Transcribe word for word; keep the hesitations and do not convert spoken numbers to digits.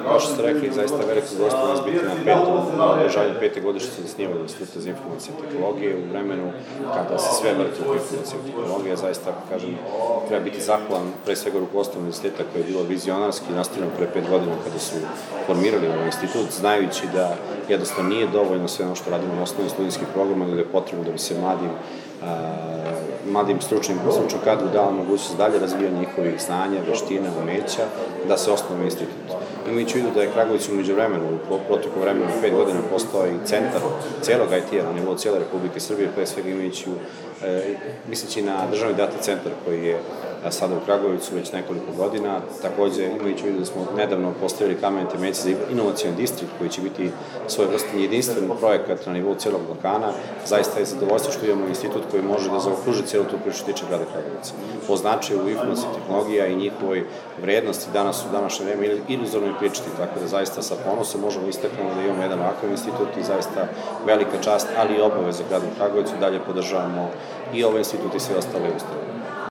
Kao što ste rekli, zaista veliko zadovoljstvo nas biti na petom, na održavanju pete godišnjice zasnivanja Instituta za informacijne tehnologije u vremenu kada se sve vrti u informacijne tehnologije. Zaista, kažem, treba biti zahvalan pre svega rukovodstvom univerziteta koje je bilo vizionarski nastavljeno pre pet godina kada su formirali ovaj institut, znajući da jednostavno nije dovoljno sve ono što radimo na osnovnim studijskim programima, nego da je potrebno da bi se mladim mladim stručnim, stručnom kadru dala mogućnost dalje razvijanja njihovih znanja, veština, umeća, da se osnovi institut. Imajući u vidu da je Kragujevac u međuvremenu, u protoku vremena pet godina postao i centar celog I T-a na nivou cijele Republike Srbije, pre svega imajući, misleći na državni data centar koji je sada u Kragujevcu već nekoliko godina, takođe imajući u vidu da smo nedavno postavili kamene temeljce za inovacioni distrikt koji će biti svojevrstan jedinstven projekat na nivou celog Balkana, zaista je zadovoljstvo što imamo institut koji može da zaokruži cijelu tu priču tiče grada Kragujevca. Po značaju informacijne tehnologija i njihovoj vrednosti danas u današnje vreme iluzorno je pričati, tako da zaista sa ponosom možemo istaknuti da imamo jedan ovakav institut i zaista velika čast, ali i obaveza gradu Kragujevcu dalje podržavamo i ovaj institut i sve ostale ustanove.